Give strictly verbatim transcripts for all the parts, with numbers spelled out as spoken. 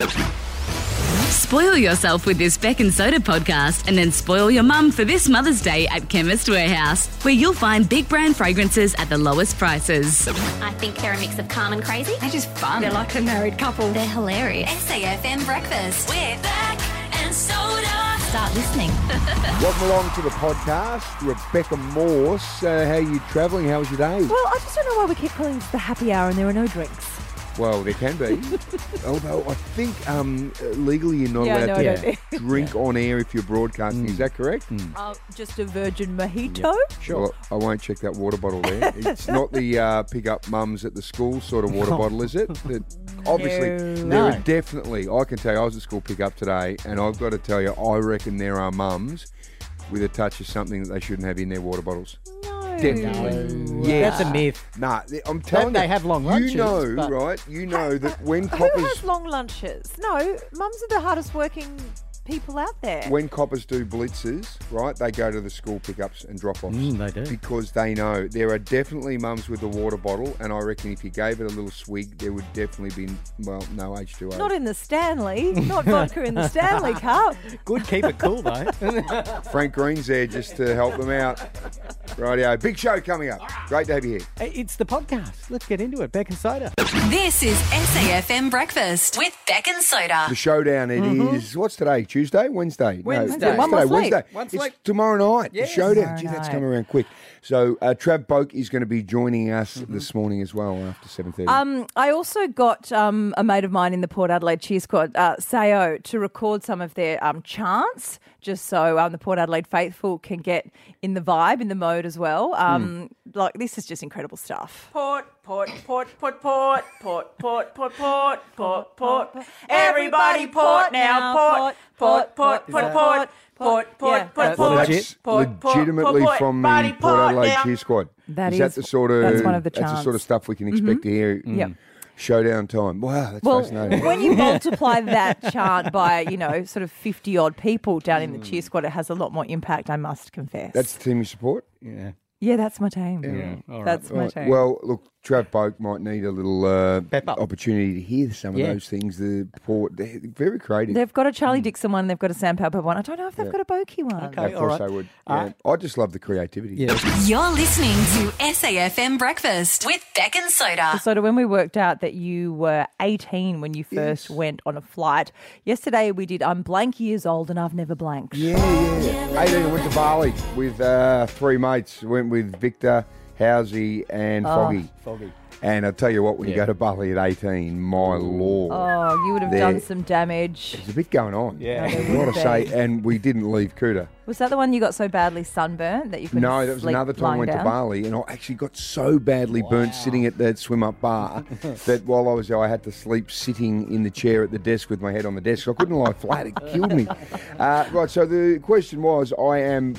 Spoil yourself with this Beck and Soda podcast and then spoil your mum for this Mother's Day at Chemist Warehouse, where you'll find big brand fragrances at the lowest prices. I think they're a mix of calm and crazy. They're just fun. They're like a married couple. They're hilarious. S A F M Breakfast with Beck and Soda. Start listening. Welcome along to the podcast. Rebecca Morse, uh, how are you travelling? How was your day? Well, I just don't know why we keep calling this the happy hour and there are no drinks. Well, there can be. Although I think um, legally you're not Yeah, allowed no, to I don't. drink on air if you're broadcasting. Is that correct? Uh, just a virgin mojito? Sure. Well, I won't check that water bottle there. It's not the uh, pick up mums at the school sort of water bottle, is it? That obviously, No. there are No. definitely, I can tell you, I was at school pick up today, and I've got to tell you, I reckon there are mums with a touch of something that they shouldn't have in their water bottles. No. Definitely. Yes. That's a myth. Nah, I'm telling They you. have long lunches, You know, but- right? You know that when Who coppers has long lunches? No, mums are the hardest working people out there. when coppers do blitzes, right? They go to the school pickups and drop-offs Mm, they do. because they know there are definitely mums with the water bottle, and I reckon if you gave it a little swig, there would definitely be well no H two O. Not in the Stanley. Not vodka in the Stanley cup. Good, keep it cool though. Frank Green's there just to help them out. Rightio, big show coming up. Great to have you here. It's the podcast. Let's get into it. Beck and Soda. This is S A F M Breakfast with Beck and Soda. The showdown. It is what's today? Tuesday, Wednesday. Wednesday. No, One today, more sleep. Wednesday. One it's sleep. tomorrow night. Yes. The showdown. Tomorrow Gee, that's night. coming around quick. So uh, Trav Boak is going to be joining us this morning as well after seven thirty. Um, I also got um, a mate of mine in the Port Adelaide Cheer Squad, uh, Sayo, to record some of their um, chants, just so um, the Port Adelaide faithful can get in the vibe, in the mode as well. Um, Like, this is just incredible stuff. Port, port, port, port, port, port, port, port, port, port, port. Everybody port now, port, port, port, port, port, port, Yeah, port, port, that's Well, port. that's Port, port, legitimately port, from body the Port port Adelaide now. Cheer Squad. That is that is- the sort of that's one of the that's the chants. sort of stuff we can expect to hear. Yep. Showdown time. Wow, that's Well, fascinating. when you multiply that chant by, you know, sort of fifty-odd people down in the cheer squad, it has a lot more impact, I must confess. That's the team you support. Yeah. yeah, that's my team. Yeah. All right. That's my Right. team. Well, look, Trav Boak might need a little uh, Pep up. opportunity to hear some of Yeah. those things. The Port, they're very creative. They've got a Charlie Dixon one, they've got a Sam Pepper one. I don't know if they've got a Bokeh one. Okay. of all course right. they would. Uh, Yeah. I just love the creativity. Yeah. You're listening to S A F M Breakfast with Beck and Soda. So when we worked out that you were eighteen when you first Yes. went on a flight, yesterday we did I'm blank years old and I've never blanked. Yeah, yeah. eighteen, I went to Bali with uh, three mates. Went with Victor, Housey, and Foggy. Foggy. And I tell you what, when you Yeah. go to Bali at eighteen, my lord, Oh, you would have There- done some damage. there's a bit going on. Yeah. No, there I've got would to say, be. and we didn't leave Kuta. Was that the one you got so badly sunburnt that you couldn't No, that was sleep another time I lying went down? to Bali, and I actually got so badly burnt sitting at that swim up bar that while I was there, I had to sleep sitting in the chair at the desk with my head on the desk. I couldn't lie flat; it killed me. Uh, right. So the question was, I am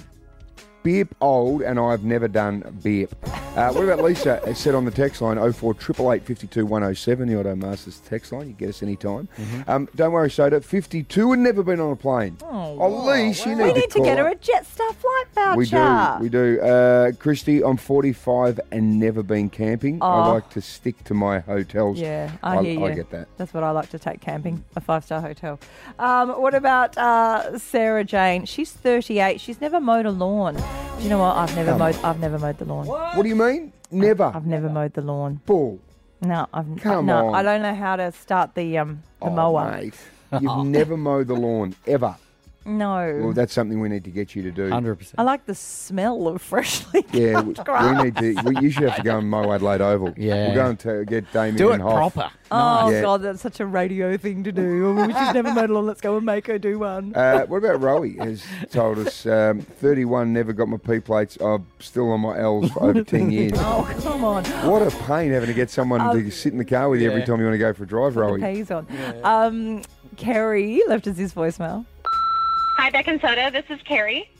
beep old, and I've never done beep. Uh, what about Lisa? It said on the text line oh four eight eight eight, five two one oh seven, the Auto Masters text line. You get us anytime. Um, don't worry, Soda. fifty-two and never been on a plane. Oh, Lisa, you need We to need to call get her up. a Jetstar flight voucher. We do, we do. Uh, Christy, I'm forty-five and never been camping. I Oh. like to stick to my hotels. Yeah, I, hear you. I get that. That's what I like to take camping, a five-star hotel. Um, what about uh, Sarah Jane? She's thirty-eight. She's never mowed a lawn. Do you know what? I've never Come mowed. I've never mowed the lawn. What do you mean? Never. I've never mowed the lawn. Bull. No, I've Come no. on. I don't know how to start the um the Oh, mower. mate. You've never mowed the lawn, ever. No. Well, that's something we need to get you to do. one hundred percent. I like the smell of freshly Yeah, we, cut grass. we need to. We, you should have to go and mow Adelaide Oval. Yeah. We're going to get Damien Do it and Hoff. proper. Oh Yeah. God, that's such a radio thing to do. Oh, she's never mowed a lawn. Let's go and make her do one. Uh, what about Rowie? Has told us um, thirty-one, never got my P plates. I'm still on my L's for over ten years. Oh come on. What a pain having to get someone to sit in the car with you every yeah. time you want to go for a drive, The Rowie. peas on. Um, Kerry left us his voicemail. Hi, Beck and Soda. This is Carrie.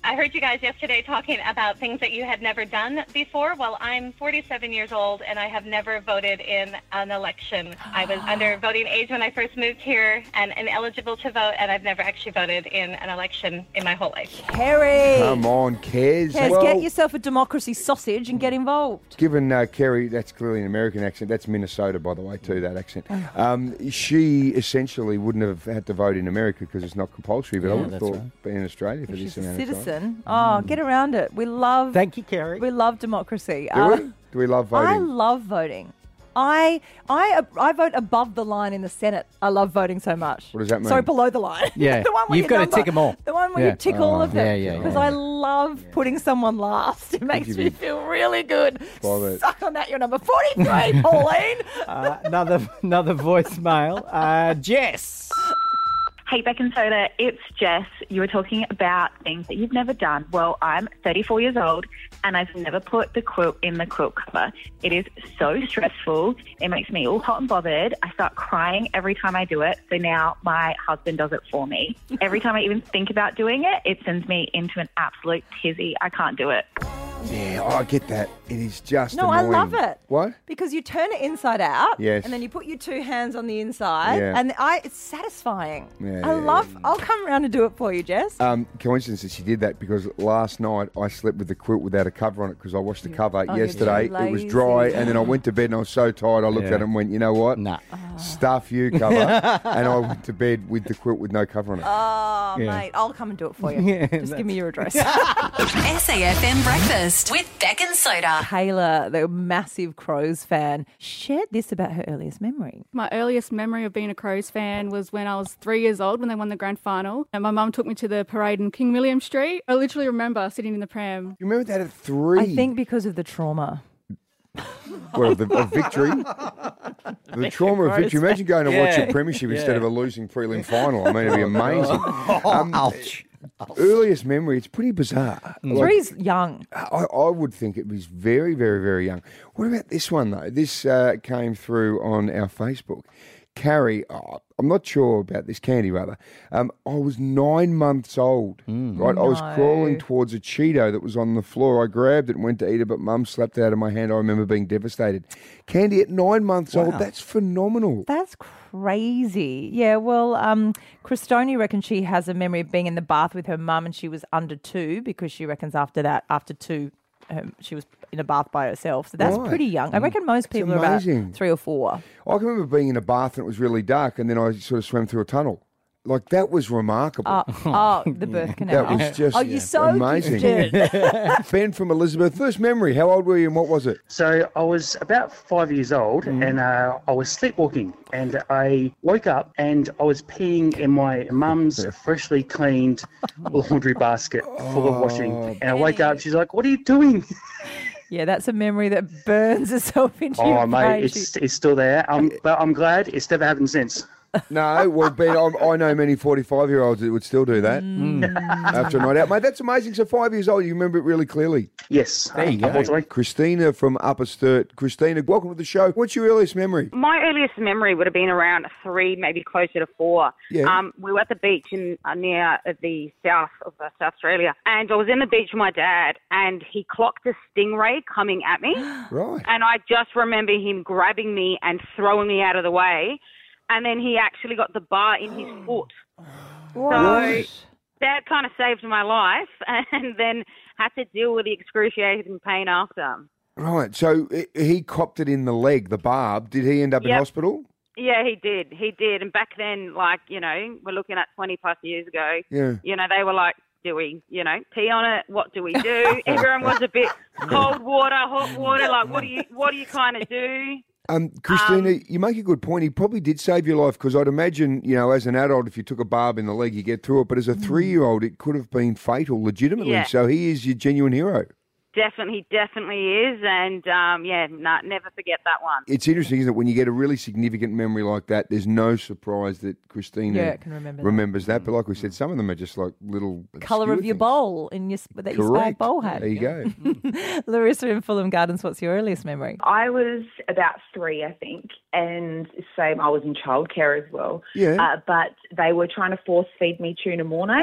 I heard you guys yesterday talking about things that you had never done before. Well, I'm forty-seven years old, and I have never voted in an election. I was under voting age when I first moved here and ineligible to vote, and I've never actually voted in an election in my whole life. Kerry. Come on, Kez. Kez, Well, get yourself a democracy sausage and get involved. Given uh, Kerry, that's clearly an American accent. That's Minnesota, by the way, too, that accent. Um, she essentially wouldn't have had to vote in America because it's not compulsory, but I Yeah, would have that's thought right. being in Australia for She's this a amount of time. citizen. Oh, get around it. We love. Thank you, Kerry. We love democracy. Do Uh, we? Do we love I voting? love voting. I I I vote above the line in the Senate. I love voting so much. What does that mean? Sorry, below the line. Yeah. the one where You've you got to number- tick 'em all. The one where Yeah. you tick Oh, all of them. yeah, yeah, Because yeah. I love putting someone last. It makes you me be- feel really good. Love it. Suck on that. You're number forty-three, Pauline. Uh, another another voicemail. Uh, Jess. Hey, Beck and Soda, it's Jess. You were talking about things that you've never done. Well, I'm thirty-four years old and I've never put the quilt in the quilt cover. It is so stressful. It makes me all hot and bothered. I start crying every time I do it. So now my husband does it for me. Every time I even think about doing it, it sends me into an absolute tizzy. I can't do it. Yeah, oh, I get that. It is just No, I annoying. love it. What? Because you turn it inside out. Yes. And then you put your two hands on the inside. Yeah. And I it's satisfying. Yeah, I yeah, love yeah. I'll come around and do it for you, Jess. Um, coincidence that she did that because last night I slept with the quilt without a cover on it because I washed the cover oh, you're yesterday. too It was lazy. dry, and then I went to bed and I was so tired. I looked Yeah. at it and went, you know what? Nah. Stuff you cover. And I went to bed with the quilt with no cover on it. Oh, Yeah. mate, I'll come and do it for you. Yeah, Just give me your address. S A F M Breakfast with Beck and Soda. Kayla, the massive Crows fan, shared this about her earliest memory. My earliest memory of being a Crows fan was when I was three years old when they won the grand final. And my mum took me to the parade in King William Street. I literally remember sitting in the pram. You remember that at three? I think because of the trauma. Well, the, of victory. The trauma of victory. Imagine going to watch Yeah. a premiership instead Yeah. of a losing prelim final. I mean, it'd be amazing. Um, Ouch. Earliest memory, it's pretty bizarre. Like, Three's young. I, I would think it was very, very, very young. What about this one, though? This uh, came through on our Facebook. Carrie, oh, I'm not sure about this, Candy, rather. Um, I was nine months old, right? I was No. crawling towards a Cheeto that was on the floor. I grabbed it and went to eat it, but Mum slapped it out of my hand. I remember being devastated. Candy, at nine months old, that's phenomenal. That's crazy. Yeah, well, um, Christoni reckons she has a memory of being in the bath with her mum and she was under two because she reckons after that, after two, um, she was in a bath by herself. So that's Right. pretty young. I reckon most people are about amazing. three or four. I can remember being in a bath and it was really dark, and then I sort of swam through a tunnel. Like, that was remarkable. Oh, oh the birth canal. That was just oh, you're so amazing. gifted. Ben from Elizabeth, first memory. How old were you and what was it? So I was about five years old and uh, I was sleepwalking and I woke up and I was peeing in my mum's freshly cleaned laundry basket full of washing. And I wake up, she's like, "What are you doing?" Yeah, that's a memory that burns itself into your Oh, brain. mate, it's, it's still there. Um, but I'm glad it's never happened since. No, well, Ben, I'm, I know many forty-five-year-olds that would still do that after a night out. Mate, that's amazing. So five years old, you remember it really clearly. Yes, There you go. unfortunately. Christina from Upper Sturt. Christina, welcome to the show. What's your earliest memory? My earliest memory would have been around three, maybe closer to four. Yeah. Um, we were at the beach in uh, near uh, the south of uh, South Australia, and I was in the beach with my dad, and he clocked a stingray coming at me, Right. and I just remember him grabbing me and throwing me out of the way, and then he actually got the bar in his foot. What? So that kind of saved my life, and then had to deal with the excruciating pain after. Right. So i- he copped it in the leg, the barb. Did he end up in Yep. hospital? Yeah, he did. He did. And back then, like, you know, we're looking at twenty plus years ago. Yeah. You know, they were like, do we, you know, pee on it? What do we do? Everyone was a bit cold water, hot water. Like, what do you, what do you kind of do? Um, Christina, Um, you make a good point. He probably did save your life because I'd imagine, you know, as an adult, if you took a barb in the leg, you get through it. But as a three-year-old, it could have been fatal, legitimately. Yeah. So he is your genuine hero. definitely, definitely is. And, um, yeah, nah, never forget that one. It's interesting, isn't it? When you get a really significant memory like that, there's no surprise that Christina Yeah, can remember that. remembers that. But like we said, some of them are just like little Colour of obscure your things. bowl in your, that your spag Correct. bowl had. There you go. Larissa in Fulham Gardens, what's your earliest memory? I was about three, I think, and same, I was in childcare as well. Yeah. Uh, but they were trying to force feed me tuna mornay.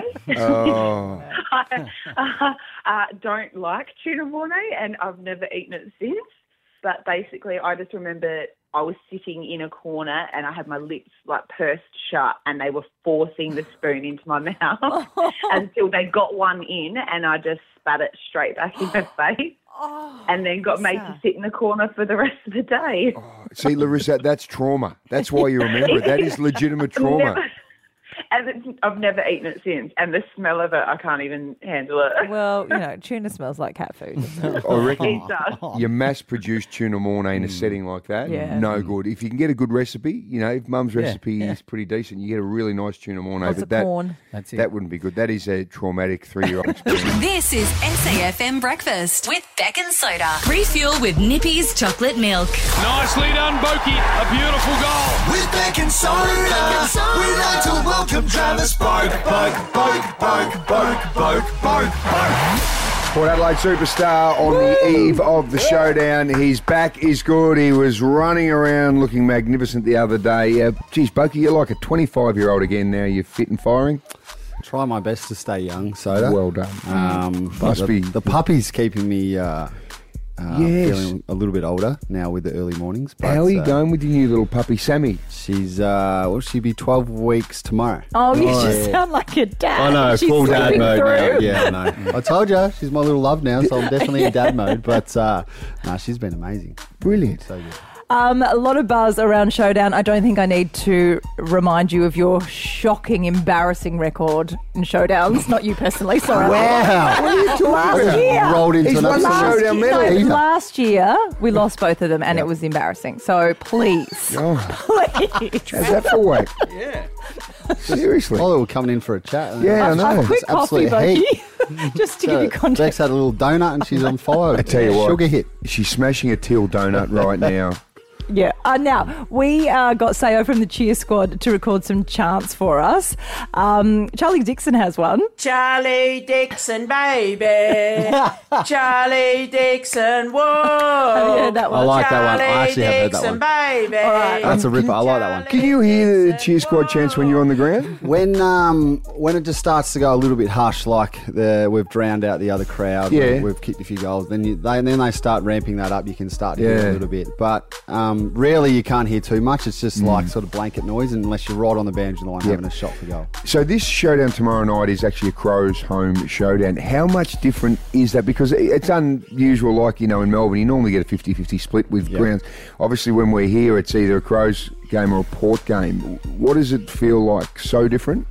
Oh. I uh, uh, don't like tuna mornay, and I've never eaten it since. But basically, I just remember I was sitting in a corner and I had my lips like pursed shut, and they were forcing the spoon into my mouth until they got one in, and I just spat it straight back in her face. Oh, and then got made to sit in the corner for the rest of the day. See, Larissa, that's trauma. That's why you remember it. That is legitimate trauma. Never, and it's, I've never eaten it since. And the smell of it, I can't even handle it. Well, you know, tuna smells like cat food. I reckon It does. you mass-produce tuna mornay in a setting like that, Yeah. no good. If you can get a good recipe, you know, if Mum's Yeah, recipe yeah. is pretty decent, you get a really nice tuna mornay. Lots but of that, corn. That's it. that wouldn't be good. That is a traumatic three-year-old experience. This is S A F M Breakfast with Beck and Soda. Refuel with Nippy's chocolate milk. Nicely done, Boki. A beautiful goal. With Beck and Soda, we'd like to welcome Travis Boak, Boak, Boak, Boak, Boak, Boak, Boak, Boak. Port Adelaide superstar on the eve of the showdown. His back is good. He was running around looking magnificent the other day. Uh, geez, Bokey, you're like a twenty-five-year-old again now. You're fit and firing. Try my best to stay young, Soda. Well done. Um, but Must the, be- the puppy's keeping me uh, uh, Yes. feeling a little bit older now with the early mornings. But, How are you uh, going with your new little puppy, Sammy? She's, uh, well, she'll be twelve weeks tomorrow. Oh, you Oh, just yeah. sound like a dad. I know, She's full dad slipping mode now. through. Yeah, I know. I told you, she's my little love now, so I'm definitely in dad mode. But uh, no, she's been amazing. Brilliant. So good. Um, a lot of buzz around Showdown. I don't think I need to remind you of your shocking, embarrassing record in Showdowns. Not you personally, sorry. Wow. What are you talking Last about? year. Rolled into He's an won the absolute- showdown No, medal. Either. last year we lost both of them, and it was embarrassing. So please, Oh, please. how's that for weight? Yeah. Seriously. Oh, they were coming in for a chat. Yeah, I A know. quick It's coffee, absolute heat. Bokey, just to give you Bex context. had a little donut and she's on fire. I tell you what, Sugar hit. she's smashing a teal donut right now. Yeah. Uh, now, we uh, got Sayo from the Cheer Squad to record some chants for us. Um, Charlie Dixon has one. Charlie Dixon, baby. Charlie Dixon, whoa. Have you heard that one? I like that one. I Charlie actually have heard that Dixon, one. baby. All right. That's a ripper. I like that one. Can you hear the cheer squad chants when you're on the ground? When um when it just starts to go a little bit hush, like the we've drowned out the other crowd, Yeah. we've, we've kicked a few goals, then you, they then they start ramping that up. You can start to hear Yeah. a little bit, but um, rarely you can't hear too much. It's just like sort of blanket noise, unless you're right on the boundary line having a shot for goal. So this showdown tomorrow night is actually a Crows home showdown. How much different is that? Because it's unusual, like, you know, in Melbourne, you normally get a fifty-fifty split with Yep. grounds. Obviously, when we're here, it's either a Crows game or a Port game. What does it feel like? So different?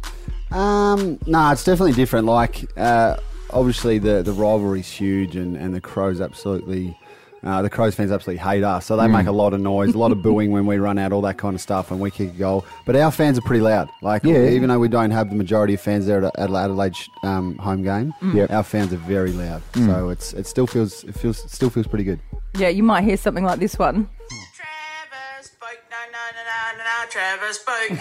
Um, no, it's definitely different. Like, uh, obviously the the rivalry's huge, and, and the Crows absolutely. Uh, the Crows fans absolutely hate us, so they Mm. make a lot of noise, a lot of booing when we run out, all that kind of stuff, and we kick a goal. But our fans are pretty loud. Like, Yeah. even though we don't have the majority of fans there at Adelaide, Adelaide um, home game, Yep. our fans are very loud. Mm. So it's it still feels it feels it still feels pretty good. Yeah, you might hear something like this one. Travis Boak, no, no, no, no, no, no, Travis Boak.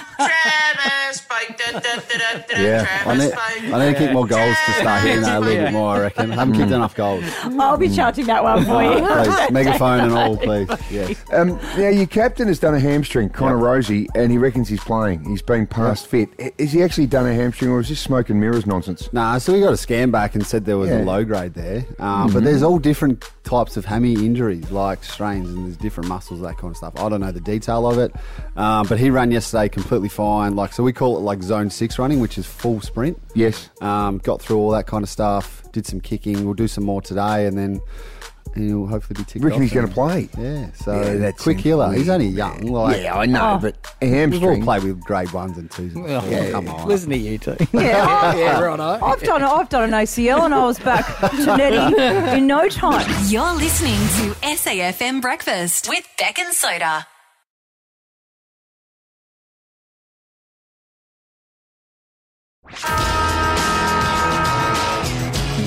Travis Boak, da, da, da, da, da, Yeah, I Travis need, Boak. I need to kick more goals to start hearing that a little bit more. I reckon I haven't kicked enough goals. I'll be chanting that one for you. Please, megaphone and all, please. Yes. Um, now, your captain has done a hamstring, Connor Rosie, and he reckons he's playing. He's been past fit. Is he actually done a hamstring, or is this smoke and mirrors nonsense? Nah, so we got a scan back and said there was Yeah. a low grade there. Um, Mhm. But there's all different types of hammy injuries, like strains, and there's different muscles, that kind of stuff. I don't know the detail of it, um, but he ran yesterday completely fine. Like, so we call it like zone six running, which is full sprint. Yes. Um, got through all that kind of stuff. Did some kicking. We'll do some more today, and then and he'll hopefully be ticked Reckon off he's going to then. play? Yeah. So Yeah, that's quick healer. weird. He's only young. Like, Yeah, I know, Oh. but a We've all hamstring. played with grade ones and twos. And Oh, yeah, come on. Listen to you two. Yeah, yeah, righto. I've done I've done an A C L and I was back to netty in no time. You're listening to S A F M Breakfast with Beck and Soda.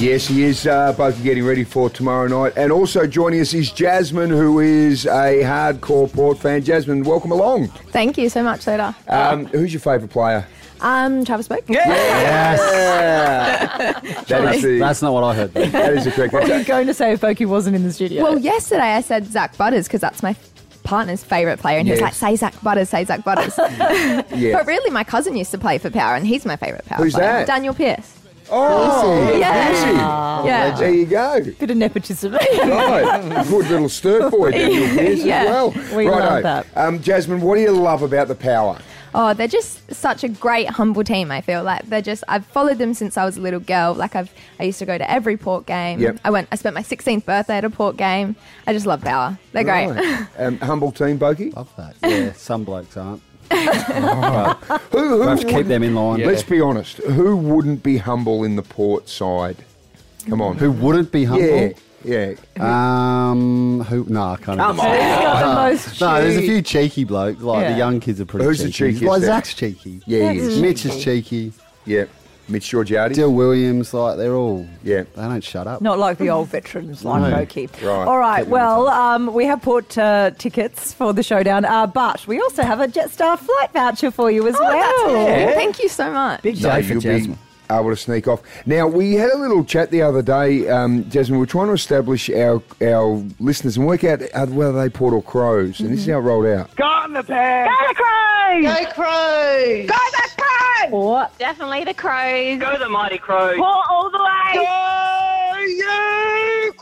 Yes, he is. Uh, both are getting ready for tomorrow night. And also joining us is Jasmine, who is a hardcore Port fan. Jasmine, welcome along. Thank you so much, Soda. Um, who's your favourite player? Um, Travis Boak. Yes. That is the, That's not what I heard. though. that is the correct What were you answer. going to say if Boki wasn't in the studio? Well, yesterday I said Zach Butters because that's my partner's favourite player, and he was Yes. like, "Say Zach Butters, say Zach Butters." Yes. But really, my cousin used to play for Power, and he's my favourite Power Who's player. that? Daniel Pearce. Oh, Yeah. Piercy. Yeah. There you go. Bit of nepotism. Right. Good little stir boy, Daniel Pearce Yeah. as well. We Righto. love that. Um, Jasmine, what do you love about the Power? Oh, they're just such a great, humble team. I feel like they're just. I've followed them since I was a little girl. Like I've, I used to go to every Port game. Yep. I went. I spent my sixteenth birthday at a Port game. I just love Power. They're great. Right. Um, humble team, Boki? Love that. Yeah, some blokes aren't. Who, who We have to keep wouldn't- them in line. Let's be honest. Who wouldn't be humble in the Port side? Come on. Who wouldn't be humble? Yeah, yeah. Um, who? No, I can't. Come even on. say Who's got the no, most no, there's a cheek? few cheeky blokes. Like Yeah. the young kids are pretty Who's the cheeky. cheekiest Like there? Zach's cheeky. Yeah, he is. Mitch is cheeky. Yeah. Mitch Georgiades. Dill Williams, like they're all. Yeah. They don't shut up. Not like the old veterans like No. Boki. Right. All right, Keep them well, um, we have Port uh, tickets for the showdown, uh, but we also have a Jetstar flight voucher for you as Oh, well. that's it. Thank you so much. Big So day for you'll be Jasmine. able to sneak off. Now, we had a little chat the other day, um, Jasmine. We are trying to establish our our listeners and work out uh, whether they Port or Crows. And this is how it rolled out. Got in the bag. Go the Crows! Go Crows! Go the Crows! What? Definitely the Crows. Go the mighty Crows. Port all the way. Go you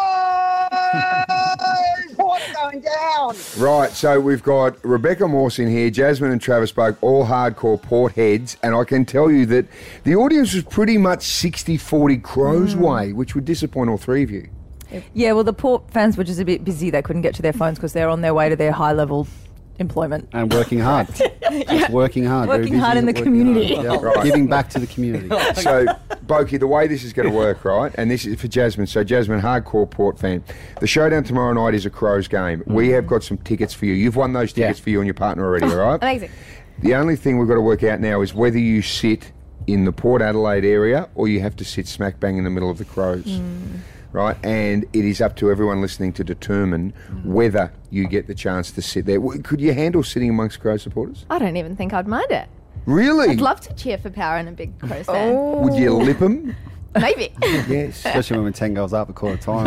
Crows! Port's going down. Right, so we've got Rebecca Morse in here, Jasmine and Travis Boak, all hardcore Port heads, and I can tell you that the audience was pretty much sixty forty Crows way, which would disappoint all three of you. Yeah, well, the Port fans were just a bit busy. They couldn't get to their phones because they're on their way to their high-level employment. And working hard. Just working hard. very Working busy hard in the working community. hard. Yeah, Right. Giving back to the community. So, Boki, the way this is going to work, right, and this is for Jasmine, so Jasmine, hardcore Port fan, the showdown tomorrow night is a Crows game. We have got some tickets for you. You've won those tickets for you and your partner already, all right? Amazing. The only thing we've got to work out now is whether you sit in the Port Adelaide area or you have to sit smack bang in the middle of the Crows. Right, and it is up to everyone listening to determine whether you get the chance to sit there. W- Could you handle sitting amongst Crow supporters? I don't even think I'd mind it. Really? I'd love to cheer for Power and a big Crows fan. Would you lip them? Maybe. Yes. Especially when we're ten goals up a quarter time.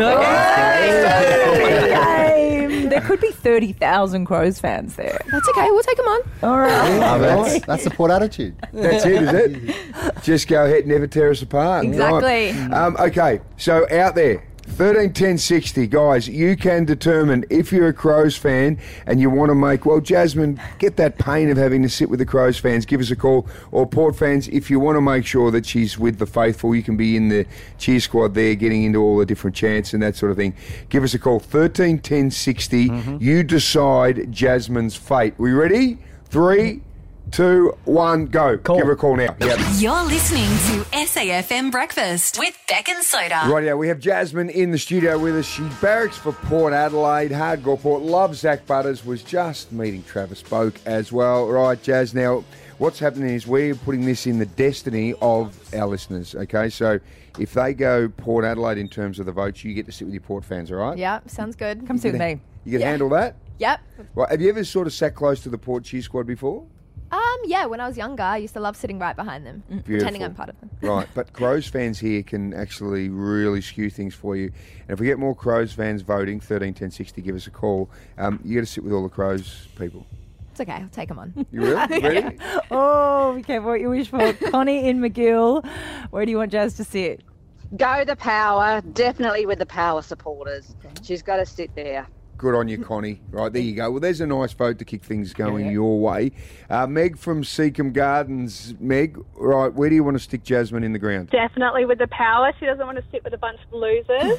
Game. There could be thirty thousand Crows fans there. That's okay. We'll take them on. All right. Love it. That's the Port attitude. That's it, is it? Just go ahead, never tear us apart. Exactly. Right. Um, okay, so out there, thirteen ten sixty, guys, you can determine if you're a Crows fan and you want to make, well, Jasmine, get that pain of having to sit with the Crows fans, give us a call. Or Port fans, if you want to make sure that she's with the faithful, you can be in the cheer squad there, getting into all the different chants and that sort of thing. Give us a call, thirteen ten sixty. Mm-hmm. You decide Jasmine's fate. We ready? Three, two, one, go. Give her a call now. Yep. You're listening to S A F M Breakfast with Beck and Soda. Right, yeah, we have Jasmine in the studio with us. She barracks for Port Adelaide, hardcore Port. Loves Zach Butters. Was just meeting Travis Boak as well. Right, Jazz. Now, what's happening is we're putting this in the destiny of our listeners. Okay, so if they go Port Adelaide in terms of the votes, you get to sit with your Port fans. All right? Yeah, sounds good. Come sit with me. You can Yeah. handle that. Yep. Right. Have you ever sort of sat close to the Port cheer squad before? Um, yeah, when I was younger, I used to love sitting right behind them, pretending I'm part of them. Right, but Crows fans here can actually really skew things for you. And if we get more Crows fans voting, thirteen ten sixty, give us a call. Um, you got to sit with all the Crows people. It's okay, I'll take them on. You will? Ready? Oh, be careful what you wish for. Connie in McGill, where do you want Jazz to sit? Go the Power, definitely with the Power supporters. She's got to sit there. Good on you, Connie. Right, there you go. Well, there's a nice vote to kick things going your way. Uh, Meg from Seacombe Gardens. Meg, right, where do you want to stick Jasmine in the ground? Definitely with the Power. She doesn't want to sit with a bunch of losers.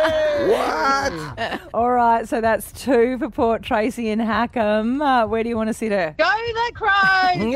What? All right, so that's two for Port. Tracy in Hackham. Uh, where do you want to sit her? Go the Crows!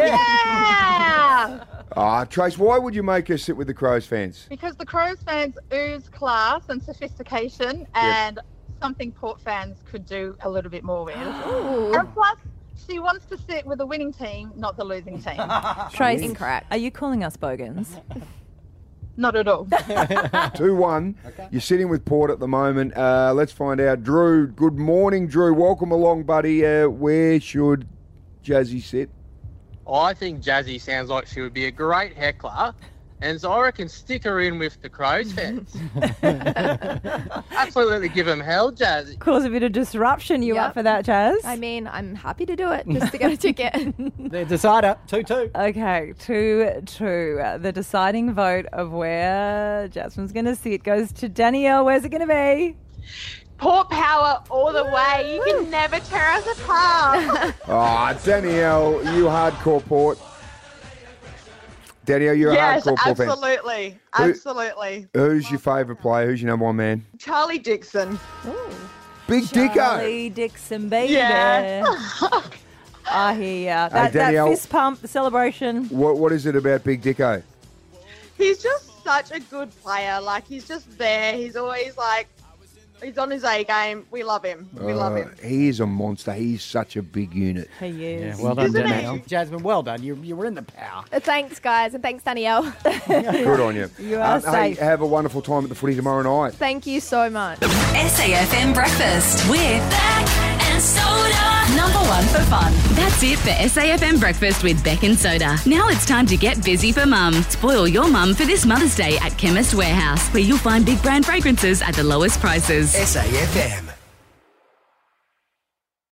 Yeah! Ah, Trace, why would you make her sit with the Crows fans? Because the Crows fans ooze class and sophistication and something Port fans could do a little bit more with. And plus, she wants to sit with the winning team, not the losing team. Trace, incorrect. Are you calling us bogans? Not at all. two one. You're sitting with Port at the moment. Uh, let's find out. Drew, good morning, Drew. Welcome along, buddy. Uh, where should Jazzy sit? I think Jazzy sounds like she would be a great heckler, and so I reckon stick her in with the Crows fans. Absolutely give them hell, Jazzy. Cause a bit of disruption. You up for that, Jazz? I mean, I'm happy to do it just to get a ticket. The decider, two two. Okay, two two. Uh, the deciding vote of where Jasmine's going to sit goes to Danielle. Where's it going to be? Port Power all the way. You can never tear us apart. Oh, Danielle, you hardcore Port. Danielle, you're yes, a hardcore Port fan. absolutely. Who- Absolutely. Who's your favourite player? Who's your number one man? Charlie Dixon. Big Dicko. Charlie Dixon, baby. Yeah. I hear ya. That, that Danielle. fist pump, the celebration. What What is it about Big Dicko? He's just such a good player. Like, he's just there. He's always like, he's on his A game. We love him. We love him. Uh, He is a monster. He's such a big unit. He Yeah, is. well done, Isn't Danielle. he? Jasmine, well done. You, you were in the power. Uh, Thanks, guys, and thanks, Danielle. Good on you. You are Um, hey, safe. have a wonderful time at the footy tomorrow night. Thank you so much. S A F M Breakfast with Beck and Soda. Number one for fun. That's it for S A F M Breakfast with Beck and Soda. Now it's time to get busy for mum. Spoil your mum for this Mother's Day at Chemist Warehouse, where you'll find big brand fragrances at the lowest prices. S A F M.